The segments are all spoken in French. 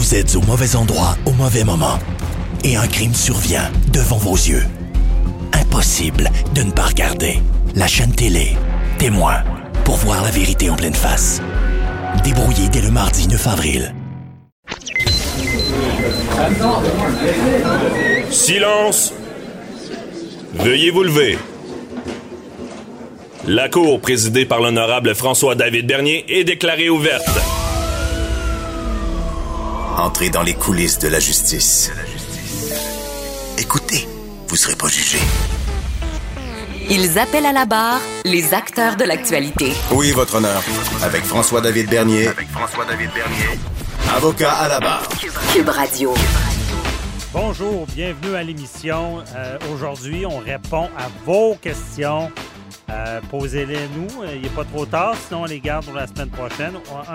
Vous êtes au mauvais endroit au mauvais moment. Et un crime survient devant vos yeux. Impossible de ne pas regarder. La chaîne télé, Témoin, pour voir la vérité en pleine face. Débrouillé dès le mardi 9 avril. Silence! Veuillez vous lever. La cour, présidée par l'honorable François-David Bernier, est déclarée ouverte. Entrez dans les coulisses de la justice. Écoutez, vous serez pas jugé. Ils appellent à la barre les acteurs de l'actualité. Oui, votre honneur. Avec François-David Bernier. Avocat à la barre. Cube Radio. Bonjour, bienvenue à l'émission. Aujourd'hui, on répond à vos questions. Posez-les nous. Il n'est pas trop tard, sinon on les garde pour la semaine prochaine.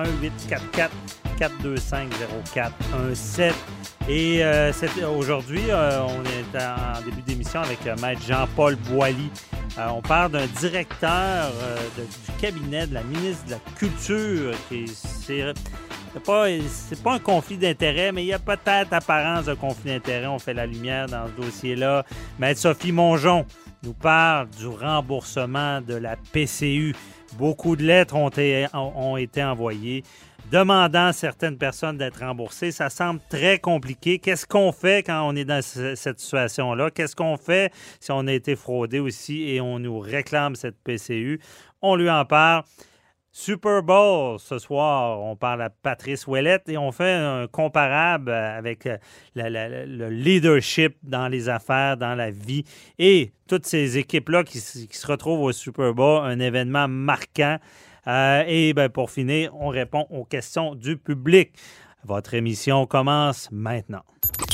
1-844-425-0417. Et aujourd'hui, on est en début d'émission avec Maître Jean-Paul Boily. On parle d'un directeur du cabinet de la ministre de la Culture. C'est pas un conflit d'intérêts, mais il y a peut-être apparence de conflit d'intérêts. On fait la lumière dans ce dossier-là. Maître Sophie Mongeon nous parle du remboursement de la PCU. Beaucoup de lettres ont été envoyées demandant à certaines personnes d'être remboursées. Ça semble très compliqué. Qu'est-ce qu'on fait quand on est dans cette situation-là? Qu'est-ce qu'on fait si on a été fraudé aussi et on nous réclame cette PCU? On lui en parle. Super Bowl, ce soir, on parle à Patrice Ouellette et on fait un comparable avec le leadership dans les affaires, dans la vie et toutes ces équipes-là qui se retrouvent au Super Bowl, un événement marquant. Pour finir, on répond aux questions du public. Votre émission commence maintenant.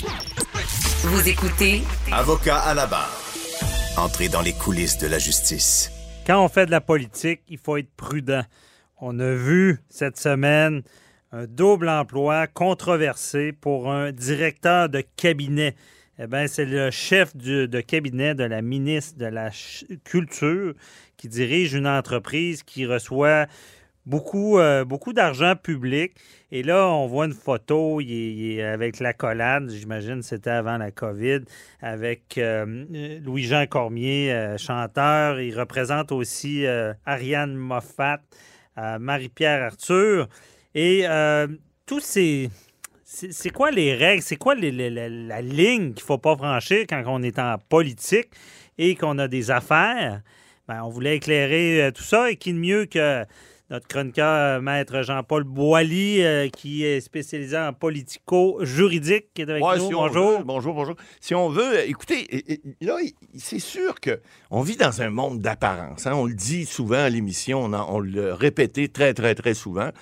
Vous écoutez Avocat à la barre. Entrez dans les coulisses de la justice. Quand on fait de la politique, il faut être prudent. On a vu cette semaine un double emploi controversé pour un directeur de cabinet. Eh bien, c'est le chef de cabinet de la ministre de la Culture qui dirige une entreprise qui reçoit beaucoup d'argent public. Et là, on voit une photo, il est avec l'accolade, j'imagine que c'était avant la COVID, avec Louis-Jean Cormier, chanteur. Il représente aussi Ariane Moffat, Marie-Pierre Arthur. Et tous ces... C'est quoi les règles? C'est quoi la ligne qu'il ne faut pas franchir quand on est en politique et qu'on a des affaires? Ben, on voulait éclairer tout ça. Et qui de mieux que notre chroniqueur, Maître Jean-Paul Boily, qui est spécialisé en politico-juridique, qui est avec nous. Si bonjour. Bonjour. Si on veut, écoutez, là, c'est sûr qu'on vit dans un monde d'apparence. Hein? On le dit souvent à l'émission, on le répétait très, très, très souvent.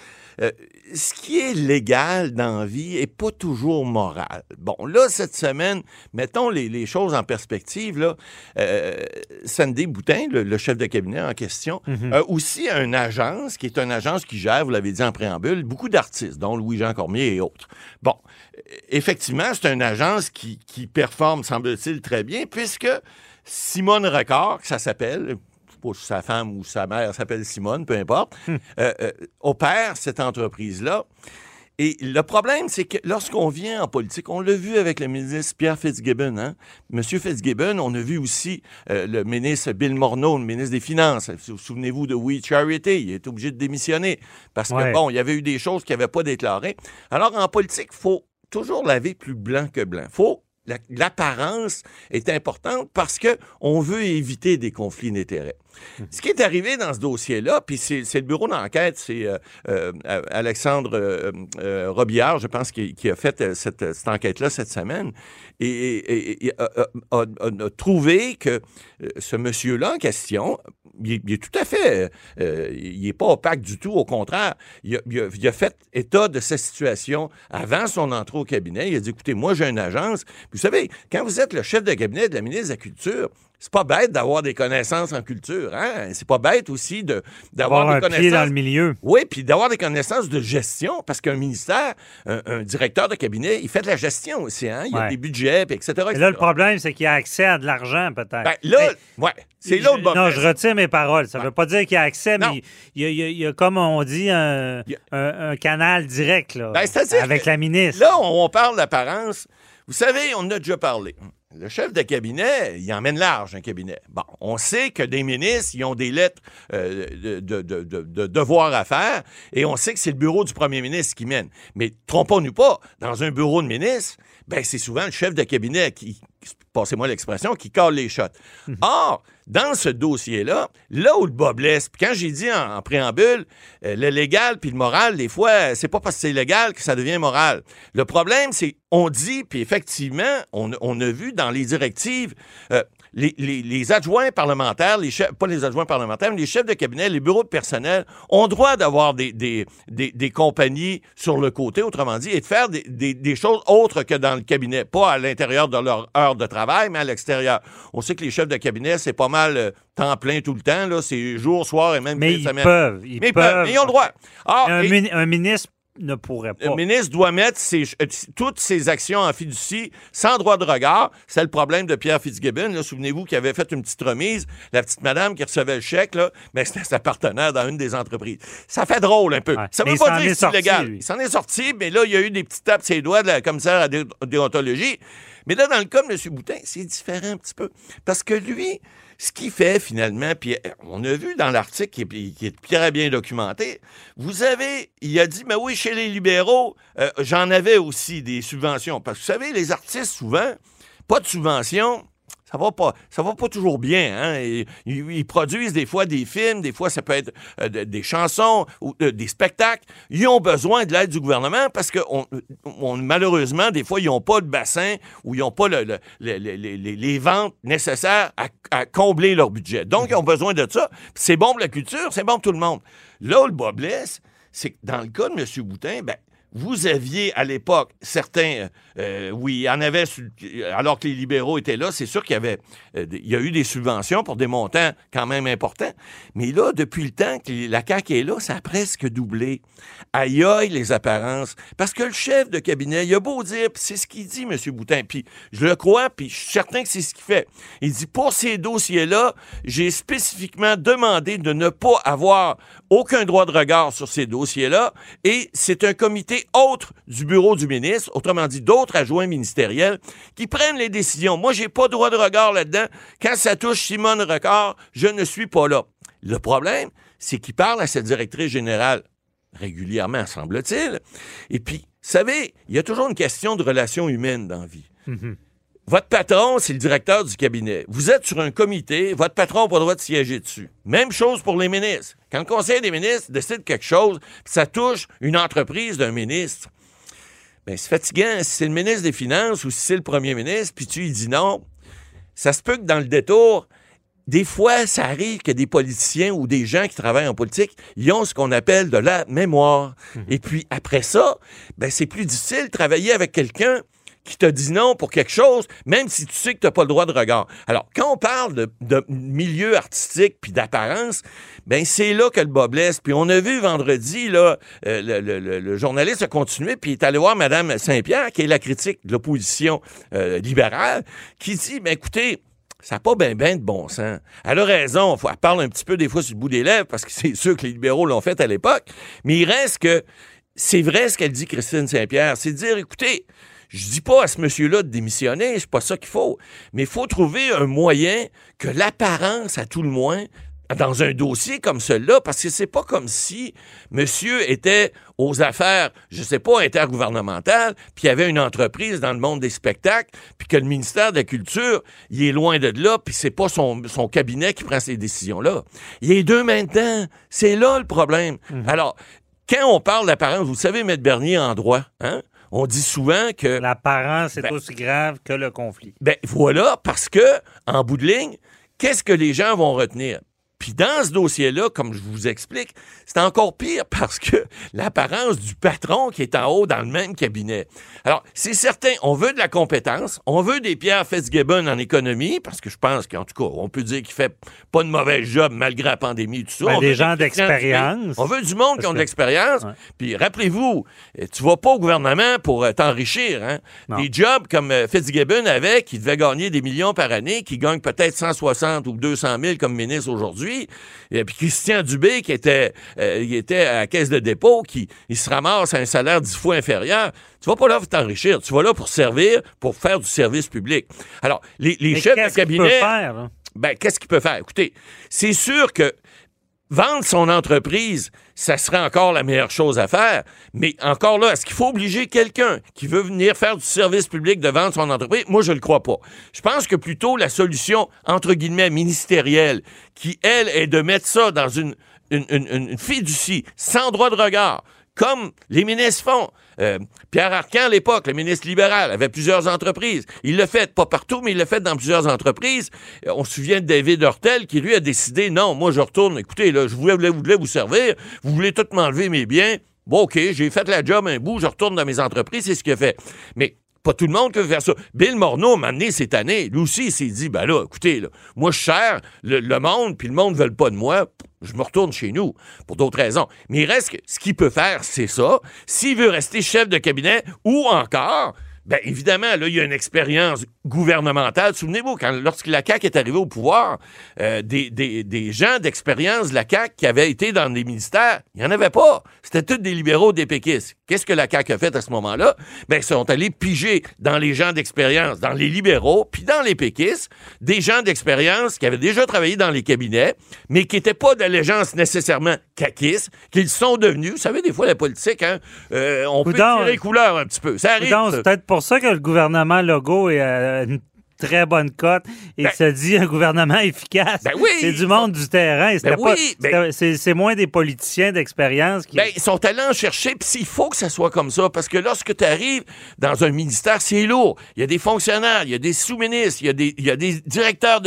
Ce qui est légal dans la vie n'est pas toujours moral. Bon, là, cette semaine, mettons les choses en perspective. Là, Sandy Boutin, le chef de cabinet en question, a aussi une agence qui est une agence qui gère, vous l'avez dit en préambule, beaucoup d'artistes, dont Louis-Jean Cormier et autres. Bon, effectivement, c'est une agence qui performe, semble-t-il, très bien, puisque Simone Record, que ça s'appelle... pas si sa femme ou sa mère s'appelle Simone, peu importe, opère cette entreprise-là. Et le problème, c'est que lorsqu'on vient en politique, on l'a vu avec le ministre Pierre Fitzgibbon, hein? Monsieur Fitzgibbon, on a vu aussi le ministre Bill Morneau, le ministre des Finances. Souvenez-vous de We Charity, il est obligé de démissionner parce que, bon, il y avait eu des choses qu'il n'avait pas déclarées. Alors, en politique, il faut toujours laver plus blanc que blanc. L'apparence est importante parce qu'on veut éviter des conflits d'intérêts. Ce qui est arrivé dans ce dossier-là, puis c'est le bureau d'enquête, c'est Alexandre Robillard, je pense, qui a fait cette enquête-là cette semaine, et a trouvé que ce monsieur-là en question, il est tout à fait... il n'est pas opaque du tout, au contraire. Il a fait état de sa situation avant son entrée au cabinet. Il a dit, écoutez, moi, j'ai une agence, puis Vous savez, quand vous êtes le chef de cabinet de la ministre de la Culture, c'est pas bête d'avoir des connaissances en culture. Hein? C'est pas bête aussi d'avoir des connaissances... pied dans le milieu. Oui, puis d'avoir des connaissances de gestion, parce qu'un ministère, un directeur de cabinet, il fait de la gestion aussi. Hein? Il y a des budgets, puis etc., etc. Et là, le problème, c'est qu'il a accès à de l'argent, peut-être. Ben, là, c'est l'autre bas. Non, je retire mes paroles. Ça ne veut pas dire qu'il y a accès, mais il y a, comme on dit, un canal direct là, avec la ministre. Là, on parle d'apparence. Vous savez, on en a déjà parlé. Le chef de cabinet, il emmène large, un cabinet. Bon, on sait que des ministres, ils ont des lettres de devoirs à faire, et on sait que c'est le bureau du premier ministre qui mène. Mais trompons-nous pas, dans un bureau de ministre, ben c'est souvent le chef de cabinet qui, passez-moi l'expression, qui colle les shots. Or, dans ce dossier-là, là où le bas blesse, puis quand j'ai dit en préambule, le légal puis le moral, des fois, c'est pas parce que c'est légal que ça devient moral. Le problème, c'est, on dit, puis effectivement, on a vu dans les directives, les adjoints parlementaires, pas les adjoints parlementaires, mais les chefs de cabinet, les bureaux de personnel ont droit d'avoir des compagnies sur le côté, autrement dit, et de faire des choses autres que dans le cabinet, pas à l'intérieur de leur heure de travail, mais à l'extérieur. On sait que les chefs de cabinet, c'est pas mal temps plein tout le temps, là, c'est jour, soir et même fin de semaine. Mais ils peuvent. Mais ils ont le droit. Un ministre ne pourrait pas. Le ministre doit mettre toutes ses actions en fiducie sans droit de regard. C'est le problème de Pierre Fitzgibbon. Là, souvenez-vous qu'il avait fait une petite remise. La petite madame qui recevait le chèque, là, ben, c'était sa partenaire dans une des entreprises. Ça fait drôle un peu. Ouais. Ça ne veut pas dire que c'est illégal. Il s'en est sorti, mais là, il y a eu des petites tapes sur les doigts de la commissaire à déontologie. Mais là, dans le cas de M. Boutin, c'est différent un petit peu. Parce que lui, ce qu'il fait finalement, puis on a vu dans l'article qui est très bien documenté, il a dit, mais oui, chez les libéraux, j'en avais aussi des subventions. Parce que vous savez, les artistes, souvent, pas de subventions, ça va pas toujours bien. Hein? Ils produisent des fois des films, des fois ça peut être des chansons ou des spectacles. Ils ont besoin de l'aide du gouvernement parce que malheureusement, des fois, ils n'ont pas de bassin ou ils n'ont pas les ventes nécessaires à combler leur budget. Donc, ils ont besoin de ça. Puis c'est bon pour la culture, c'est bon pour tout le monde. Là où le bas blesse, c'est que dans le cas de M. Boutin, ben, vous aviez à l'époque certains, oui, il y en avait, alors que les libéraux étaient là, c'est sûr qu'il y a eu des subventions pour des montants quand même importants. Mais là, depuis le temps que la CAQ est là, ça a presque doublé. Aïe aïe les apparences. Parce que le chef de cabinet, il a beau dire, puis c'est ce qu'il dit, M. Boutin, puis je le crois, puis je suis certain que c'est ce qu'il fait. Il dit, pour ces dossiers-là, j'ai spécifiquement demandé de ne pas avoir aucun droit de regard sur ces dossiers-là, et c'est un comité autre du bureau du ministre, autrement dit d'autres adjoints ministériels, qui prennent les décisions. Moi, j'ai pas droit de regard là-dedans. Quand ça touche Simone Recard, je ne suis pas là. Le problème, c'est qu'il parle à cette directrice générale régulièrement, semble-t-il. Et puis, vous savez, il y a toujours une question de relations humaines dans la vie. Mm-hmm. Votre patron, c'est le directeur du cabinet. Vous êtes sur un comité, votre patron n'a pas le droit de siéger dessus. Même chose pour les ministres. Quand le Conseil des ministres décide quelque chose, puis ça touche une entreprise d'un ministre, bien, c'est fatigant. Si c'est le ministre des Finances ou si c'est le premier ministre, puis tu lui dis non, ça se peut que dans le détour, des fois, ça arrive que des politiciens ou des gens qui travaillent en politique, ils ont ce qu'on appelle de la mémoire. Et puis, après ça, bien, c'est plus difficile de travailler avec quelqu'un qui te dit non pour quelque chose, même si tu sais que tu n'as pas le droit de regard. Alors, quand on parle de milieu artistique puis d'apparence, ben c'est là que le bas blesse. Puis on a vu vendredi, là, le journaliste a continué, puis il est allé voir Mme Saint-Pierre, qui est la critique de l'opposition libérale, qui dit, ben écoutez, ça n'a pas bien de bon sens. Elle a raison, elle parle un petit peu des fois sur le bout des lèvres, parce que c'est sûr que les libéraux l'ont fait à l'époque, mais il reste que c'est vrai ce qu'elle dit, Christine Saint-Pierre, c'est de dire, écoutez, je dis pas à ce monsieur-là de démissionner, c'est pas ça qu'il faut. Mais il faut trouver un moyen que l'apparence, à tout le moins, dans un dossier comme celui-là, parce que c'est pas comme si monsieur était aux affaires, je sais pas, intergouvernementales, puis il y avait une entreprise dans le monde des spectacles, puis que le ministère de la Culture, il est loin de là, puis c'est pas son cabinet qui prend ces décisions-là. Il y a deux mains dedans. C'est là le problème. Alors, quand on parle d'apparence, vous savez, M. Bernier en droit, hein? On dit souvent que... L'apparence est aussi grave que le conflit. Ben voilà, parce que, en bout de ligne, qu'est-ce que les gens vont retenir? Puis Puis dans ce dossier-là, comme je vous explique, c'est encore pire parce que l'apparence du patron qui est en haut dans le même cabinet. Alors, c'est certain, on veut de la compétence, on veut des Pierre Fitzgibbon en économie, parce que je pense qu'en tout cas, on peut dire qu'il fait pas de mauvais job malgré la pandémie et tout ça. Des gens d'expérience. On veut du monde qui ont de l'expérience. Ouais. Puis rappelez-vous, tu vas pas au gouvernement pour t'enrichir. Hein? Des jobs comme Fitzgibbon avait, qui devait gagner des millions par année, qui gagne peut-être 160 ou 200 000 comme ministre aujourd'hui. Et puis Christian Dubé, qui était à la caisse de dépôt, il se ramasse à un salaire 10 fois inférieur. Tu vas pas là pour t'enrichir. Tu vas là pour servir, pour faire du service public. Alors, les chefs de cabinet... Qu'est-ce qu'il peut faire? Hein? Ben, qu'est-ce qu'il peut faire? Écoutez, c'est sûr que vendre son entreprise, ça serait encore la meilleure chose à faire. Mais encore là, est-ce qu'il faut obliger quelqu'un qui veut venir faire du service public de vendre son entreprise? Moi, je le crois pas. Je pense que plutôt la solution, entre guillemets, ministérielle, qui, elle, est de mettre ça dans une fiducie, sans droit de regard, comme les ministres font. Pierre Arcan, à l'époque, le ministre libéral, avait plusieurs entreprises. Il l'a fait, pas partout, mais il l'a fait dans plusieurs entreprises. On se souvient de David Hurtel, qui, lui, a décidé, non, moi, je retourne, écoutez, là, je voulais vous servir, vous voulez tout m'enlever mes biens. Bon, OK, j'ai fait la job un bout, je retourne dans mes entreprises, c'est ce qu'il a fait. Mais pas tout le monde qui veut faire ça. Bill Morneau m'a amené cette année. Lui aussi, il s'est dit, ben là, écoutez, là, moi, je sers le monde, puis le monde ne veut pas de moi. Je me retourne chez nous, pour d'autres raisons. Mais il reste que ce qu'il peut faire, c'est ça. S'il veut rester chef de cabinet, ou encore, bien évidemment, là, il y a une expérience gouvernementale. Souvenez-vous, lorsque la CAQ est arrivée au pouvoir, des gens d'expérience de la CAQ qui avaient été dans des ministères, il n'y en avait pas. C'était tous des libéraux, des péquistes. Qu'est-ce que la CAQ a fait à ce moment-là? Bien, ils sont allés piger dans les gens d'expérience, dans les libéraux, puis dans les péquistes, des gens d'expérience qui avaient déjà travaillé dans les cabinets, mais qui n'étaient pas d'allégeance nécessairement caquistes, qu'ils sont devenus. Vous savez, des fois, la politique, hein, on peut tirer couleur un petit peu. Ça arrive. C'est peut-être pour ça que le gouvernement Legault est une très bonne cote et se dit un gouvernement efficace. Ben oui, c'est du monde du terrain. C'est moins des politiciens d'expérience qui... ils sont allés en chercher, puis il faut que ça soit comme ça, parce que lorsque tu arrives dans un ministère, c'est lourd. Il y a des fonctionnaires, il y a des sous-ministres, il y a des directeurs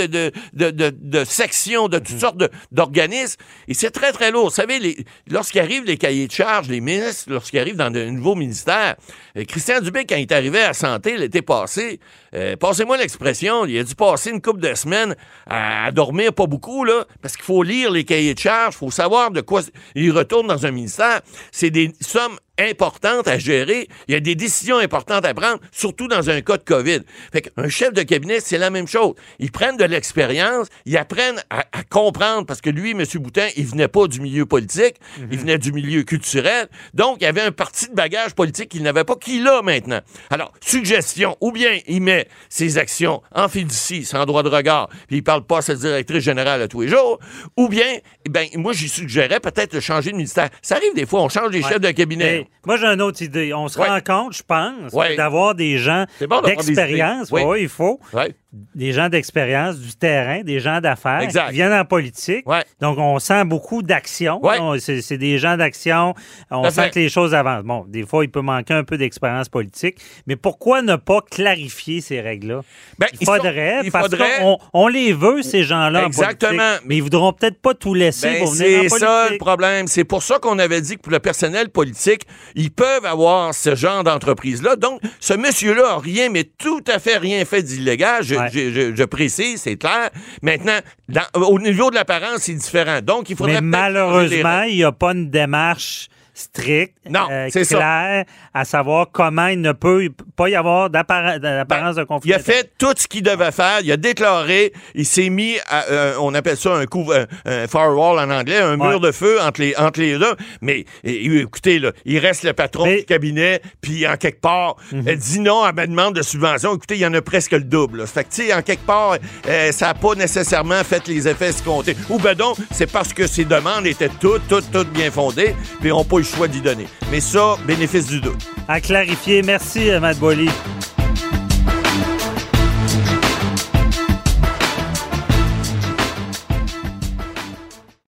de sections, de toutes sortes d'organismes, et c'est très, très lourd. Vous savez, lorsqu'arrivent les cahiers de charges, les ministres, lorsqu'ils arrivent dans de nouveaux ministères, Christian Dubé, quand il est arrivé à la santé l'été passé, passez-moi l'expression, il a dû passer une couple de semaines à dormir pas beaucoup, là, parce qu'il faut lire les cahiers de charges, il faut savoir de quoi il retourne dans un ministère. C'est des sommes importantes à gérer. Il y a des décisions importantes à prendre, surtout dans un cas de COVID. Fait qu'un chef de cabinet, c'est la même chose. Ils prennent de l'expérience, ils apprennent à comprendre, parce que lui, M. Boutin, il venait pas du milieu politique, il venait du milieu culturel. Donc, il y avait un parti de bagage politique qu'il n'avait pas, qu'il a maintenant. Alors, suggestion, ou bien il met ses actions en fiducie, sans droit de regard, puis il parle pas à sa directrice générale à tous les jours, ou bien, moi, j'y suggérais peut-être de changer de ministère. Ça arrive des fois, on change des chefs de cabinet. Moi, j'ai une autre idée. On se rend compte, je pense, d'avoir des gens d'expérience. Il faut. Des gens d'expérience, du terrain, des gens d'affaires qui viennent en politique. Donc, on sent beaucoup d'action. C'est des gens d'action. On sent que les choses avancent. Bon, des fois, il peut manquer un peu d'expérience politique. Mais pourquoi ne pas clarifier ces règles-là? Il faudrait, parce qu'on les veut, ces gens-là, en politique. Mais ils voudront peut-être pas tout laisser pour venir en politique. C'est ça le problème. C'est pour ça qu'on avait dit que pour le personnel politique, ils peuvent avoir ce genre d'entreprise-là. Donc, ce monsieur-là n'a rien, mais tout à fait rien fait d'illégal. Je précise, c'est clair. Maintenant, au niveau de l'apparence, c'est différent. Donc, il faudrait... Mais malheureusement, il n'y a pas une démarche stricte, claire, à savoir comment il ne peut pas y avoir d'apparence de conflit. Il a fait tout ce qu'il devait faire. Il a déclaré, il s'est mis à, on appelle ça un firewall en anglais, un mur de feu entre les deux. Mais écoutez, là, il reste le patron du cabinet, puis en quelque part, dit non à ma demande de subvention. Écoutez, il y en a presque le double. Là. Fait que, tu sais, en quelque part, ça n'a pas nécessairement fait les effets escomptés. Ou ben donc, c'est parce que ses demandes étaient toutes bien fondées, puis on n'a pas eu le choix d'y donner. Mais ça, bénéfice du doute. À clarifier. Merci, Matt Boily.